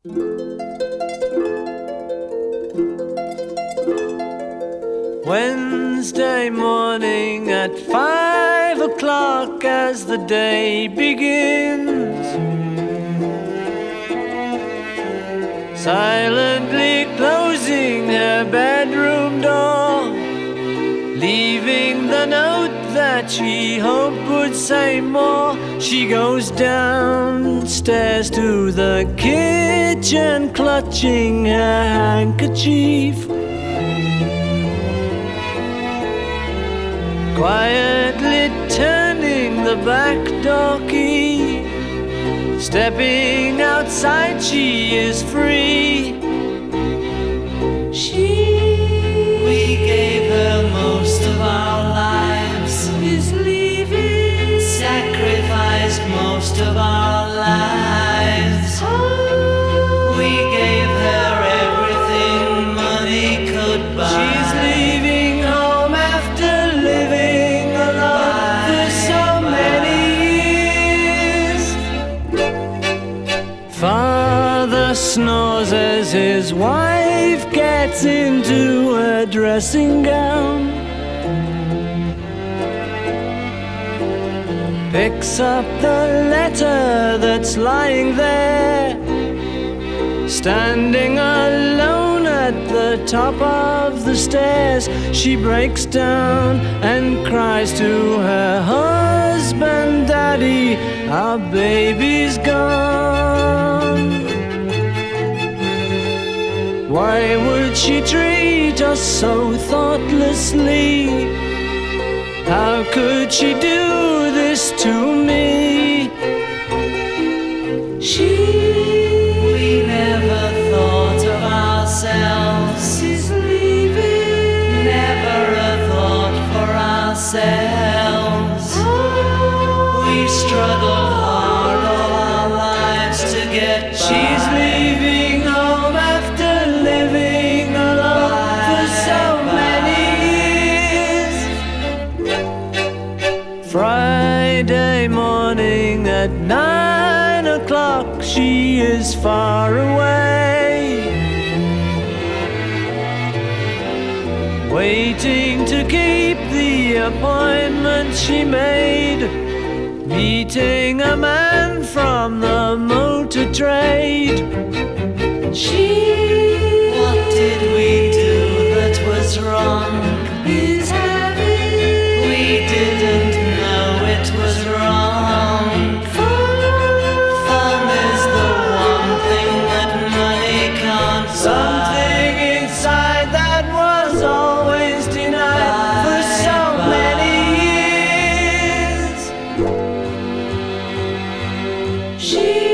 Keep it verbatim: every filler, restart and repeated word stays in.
Wednesday morning at five o'clock as the day begins, silently closing her bedroom door, leaving the note that she hoped would say more. She goes downstairs to the kitchen, clutching her handkerchief, quietly turning the back door key. Stepping outside, she is free. She We gave her most of our lives, is leaving, sacrificed most of our lives. oh, We gave her everything money could buy. she's leaving home after living alone for so many years. Father snores as his wife gets into her dressing gown, picks up the letter that's lying there, standing alone at the top of the stairs. She breaks down and cries to her husband, "Daddy, our baby's gone." Why would she treat us so thoughtlessly? How could she do this to me? She We never thought of ourselves, is leaving, never a thought for ourselves. We struggled hard all our lives to get by. She's leaving home after living alone for so many years. Friday morning at nine o'clock, she is far away, waiting to keep the appointment she made, meeting a man from the motor trade. She What did we do that was wrong? is having We didn't know it was wrong. Fun is the one thing that money can't buy. something inside that was always denied for so many years. She